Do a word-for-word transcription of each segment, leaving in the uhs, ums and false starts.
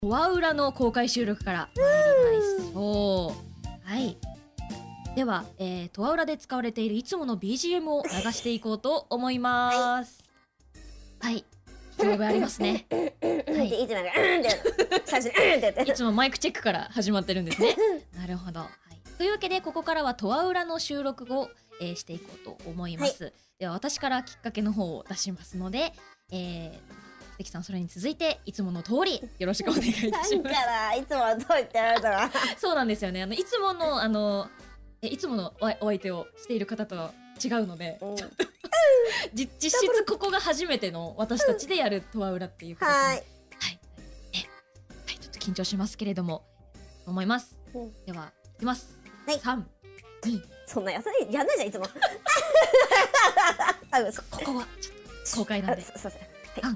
トワウラの公開収録から参りましょう。はい。では、えー、トワウラで使われているいつもの ビージーエム を流していこうと思います。はい。聞き覚えありますね。はい。 いつもなんか最初にうんってやって。 いつもマイクチェックから始まってるんですね。なるほど。はい。というわけでここからはトワウラの収録を、えー、していこうと思います。はい、では私からきっかけの方を出しますので、えー。関さんそれに続いていつもの通りよろしくお願いいたします。 からいつもの通りってやられたらそうなんですよね。あのいつものあのえいつものおお相手をしている方とは違うので、うん、実質ここが初めての私たちでやるトワウラっていう形に、うん、はい、はい、はい、ちょっと緊張しますけれども思います。うん、ではいきます。はい、三、二。 そんなやさいやんないじゃんいつも。 あ、ここはちょっと公開なんで。すみません。はい。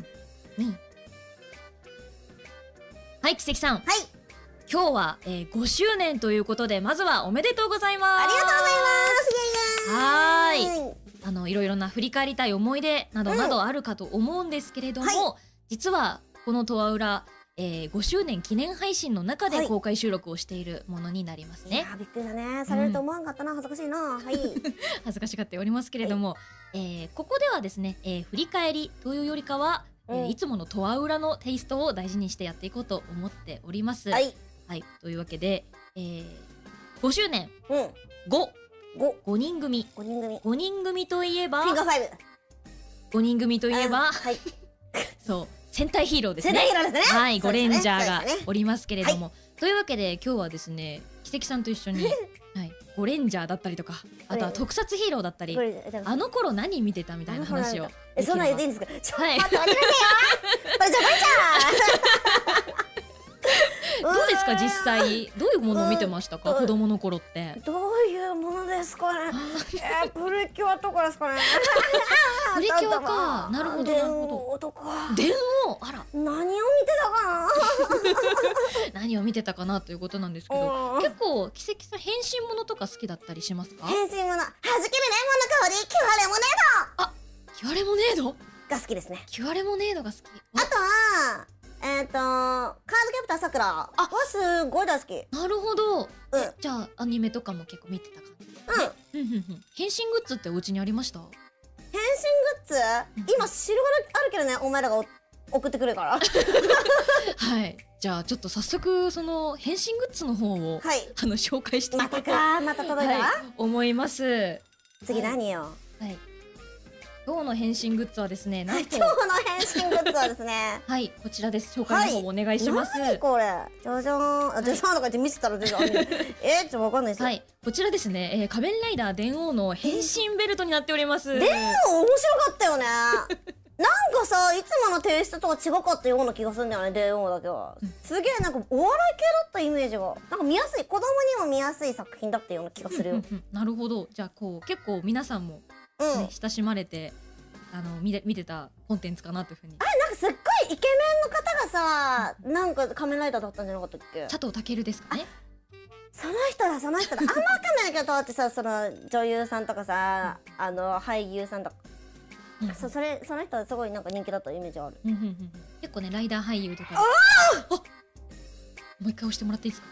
はい、奇跡さん。はい。今日は、えー、ごしゅうねんということで、まずはおめでとうございます。 ありがとうございます。 はい。あのいろいろな振り返りたい思い出などなどあるかと思うんですけれども、はい、実はこのトワウラ、えー、ごしゅうねん記念配信の中で公開収録をしているものになりますね。 はい、いやびっくりだね。されると思わんかったな、うん、恥ずかしいな。はい。 恥ずかしがっておりますけれども、はい、えー、ここではですね、えー、振り返りというよりかは。うん、えー、いつものトワウラのテイストを大事にしてやっていこうと思っております。はい、はい、というわけで、えー、ごしゅうねん、うん、ご、ご、ごにん組、 ごにん組、 ごにん組といえば、 フィンガーファイブ、 ごにん組といえば、はい、そう戦隊ヒーローですね。戦隊ヒーローですね。はい、ゴレンジャーがおりますけれども、はい、というわけで今日はですね、奇跡さんと一緒に。はい、ゴレンジャーだったりとか、あとは特撮ヒーローだったり、あの頃何見てたみたいな話を。 え、そんなん言っていいんですか。ちょっと待って待ってくださいよ。バレちゃうバレちゃう。 どうですか実際どういうものを見てましたか子供の頃って。 どういうものですかね。え、プリキュアとかですかね。 プリキュアか。なるほどなるほど。電王あら。 何を見てたかな。 何を見てたかなということなんですけど、結構奇跡さん変身ものとか好きだったりしますか。 変身ものはじけるレモンの香りキュアレモネード。 あ、キュアレモネードが好きですね。 キュアレモネードが好き。 あとはえっとカードキャプターさくらはすごい大好き。 なるほど。じゃあアニメとかも結構見てた感じ。うん。変身グッズってお家にありました。 変身グッズ今白があるけどね、お前らが送ってくるから。 はい。じゃあちょっと早速その変身グッズの方を、はい、あの紹介していこうと、 またかまた届いた、はい、 思います。 次何よ。 はい。今日の変身グッズはですね、なんと今日の変身グッズはですね、 はい、こちらです。紹介の方お願いします。 はい、これじゃじゃーん。あ、じゃじゃーんとか言って見せたら出てある。え、ちょっとわかんないですよ。 はい、こちらですね、えー、仮面ライダー電王の変身ベルトになっております。 電王面白かったよね。なんかさ、いつものテイストとは違かったような気がするんだよね、電王だけは。うん、すげえなんかお笑い系だったイメージが、なんか見やすい、子供にも見やすい作品だったような気がするよ。 なるほど。じゃあこう結構皆さんも、ね、うん、親しまれてあの見て見てたコンテンツかなというふうに。 あれなんかすっごいイケメンの方がさ、うん、なんか仮面ライダーだったんじゃなかったっけ。 佐藤健ですかね。 その人だその人だ。あんま分かんないけど、だってさ、その女優さんとかさ、うん、あの俳優さんとか。うん、そそれその人はすごいなんか人気だったイメージある。 結構ねライダー俳優とか。ああ。もう一回押してもらっていいですか。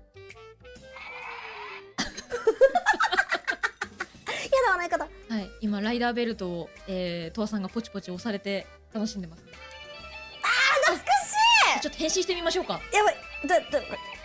やだ笑い方。 はい、今ライダーベルトを、えー、トワさんがポチポチ押されて楽しんでます。 あー懐かしい。 ちょっと変身してみましょうか。 やばい。だだ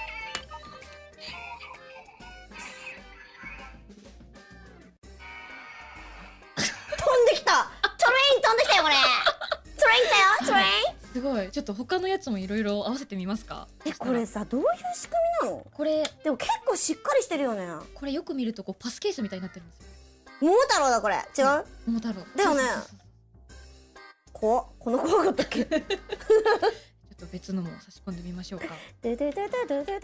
飛んできた。トレイン飛んできたよこれ。トレインだよトレイン。 すごい。ちょっと他のやつもいろいろ合わせてみますか。 え、これさどういう仕組みなの。 これでも結構しっかりしてるよね。 これよく見るとこうパスケースみたいになってるんですよ。 桃太郎だこれ。違う。 桃太郎だよね。怖っ。この怖かったっけ。ちょっと別のも差し込んでみましょうか。 ででででででででで。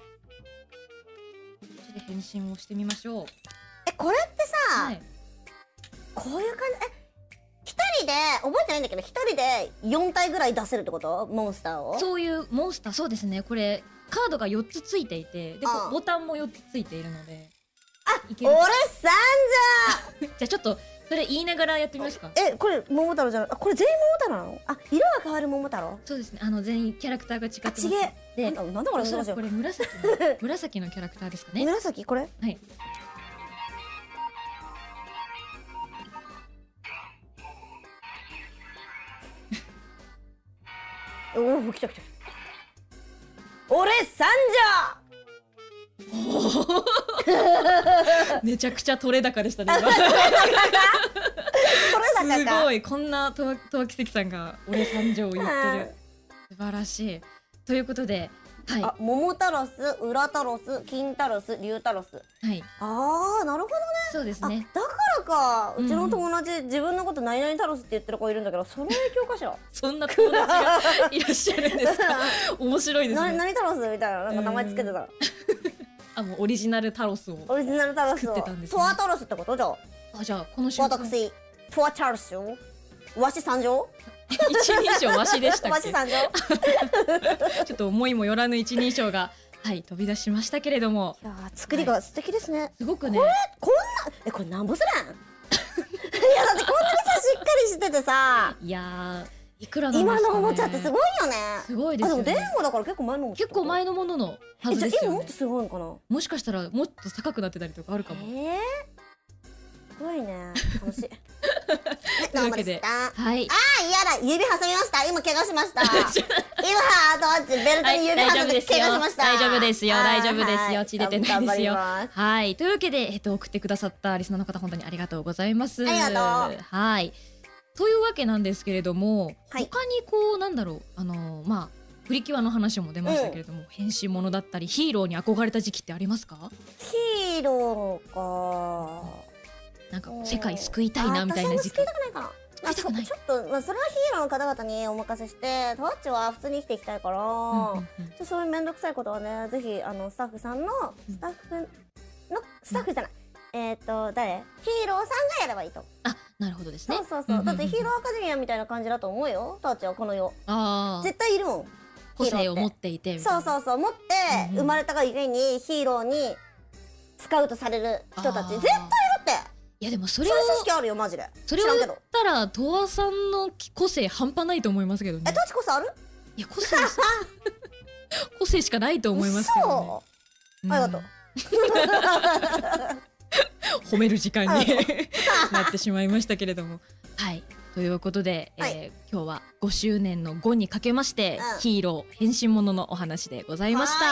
で変身をしてみましょう。 え、これってさ、はい、こういう感じ。え、一人で覚えてないんだけど、一人で四体ぐらい出せるってこと？モンスターを。そういうモンスター、そうですね。これカードがよっつついていて、でボタンもよっつついているので。 あ、俺さんじゃじゃあちょっとそれ言いながらやってみますか。 え、これ桃太郎じゃない、あ、これ全員桃太郎なの？あ、色が変わる桃太郎。 そうですね、あの全員キャラクターが違ってます。 ちげで、 なんだなんだこれ、 おそらくこれ紫の紫のキャラクターですかね。 紫これ。 はい。 おお、来た来た。俺三条。めちゃくちゃ取れ高でしたね。今これすだかごい、こんなとわとわきせきさんが俺三条を言ってる。素晴らしい。ということで、はい。 あ、桃タロス、裏タロス、金タロス、竜タロス。 はい。 ああ、なるほどね。 そうですね。 だからか、うちの友達、自分のこと何々タロスって言ってる子いるんだけど、その影響かしら。 そんな友達がいらっしゃるんですか。面白いですね。 何タロスみたいな、なんか名前つけてた。 あ、もうオリジナルタロスを。 オリジナルタロスを。トアタロスってことじゃん。 あ、じゃあ、この瞬間。 私、トアタロス。わし三条。 一人称わしでしたっけ。 わし三条。 ちょっと思いもよらぬ一人称が、はい、飛び出しましたけれども。 いや、作りが素敵ですね。 すごくね。 これ、こんな、え、これなんぼすらん。いや、だってこんなにさ、しっかりしててさ。 いやいくらなんですかね。 今のおもちゃってすごいよね。 すごいですよね。 あ、でも電話だから結構前のもの。 結構前のもののはずですよね。 じゃあ今もっとすごいのかな。 もしかしたらもっと高くなってたりとかあるかも。 ええ、すごいね。楽しい。 というわけで、はい。 ああ、嫌だ、指挟みました。今怪我しました。今、あとベルトに指挟んで怪我しました。 大丈夫ですよ。大丈夫ですよ。血出てないですよ。 ははい。というわけで、えっと送ってくださったリスナーの方、本当にありがとうございます。 ありがとう。 はい。というわけなんですけれども、 はい、 他にこうなんだろう、あのまあプリキュアの話も出ましたけれども、うん、変身ものだったりヒーローに憧れた時期ってありますか？ ヒーローか。 なんか世界救いたいなみたいな時期。 救いたくないかな。まあ、ちょっと、まあ、それはヒーローの方々にお任せして、トワッチは普通に生きていきたいから、うんうんうん、ちょそういう面倒くさいことはね、ぜひあのスタッフさんのスタッフのスタッフじゃない。えっと誰？ヒーローさんがやればいいと。 あ、なるほどですね。 そうそうそう。だってヒーローアカデミアみたいな感じだと思うよ。トワッチはこの世。 ああ。 絶対いるもん。 個性を持っていて。 そうそうそう。持って生まれたがゆえにヒーローにスカウトされる人たち絶対いるって。 いやでもそれを。 そういう組織あるよマジで。 それを言ったらトワさんの個性半端ないと思いますけどね。 え、トワッチ個性ある？ いや個性個性しかないと思いますけどね。 そう。ありがとう。 褒める時間になってしまいましたけれども、はい、ということで、はい、えー、今日はごしゅうねんのごにかけまして、うん、ヒーロー変身もののお話でございました。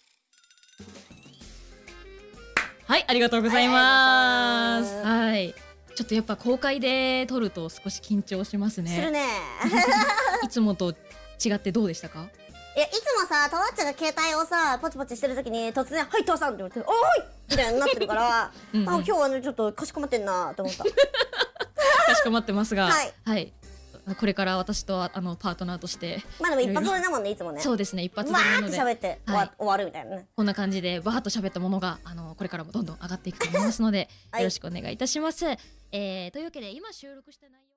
はい、ありがとうございます。はい、ちょっとやっぱ公開で撮ると少し緊張しますね。 するね。 いつもと違ってどうでしたか？ いや、いつもさ、トワッチが携帯をさポチポチしてる時に突然「はいトワさん」って言われて「おーはい!」みたいになってるからうん、うん、あ、今日はねちょっとかしこまってんなと思った。 かしこまってますが、はい、はい、これから私とあのパートナーとしてまあでも一発撮りだもんね、いつもね。そうですね、一発撮りなのでわーって喋って終わ、はい、終わるみたいなね。 こんな感じでわーっと喋ったものがあのこれからもどんどん上がっていくと思いますので、はい、よろしくお願いいたします。えー、というわけで今収録した内容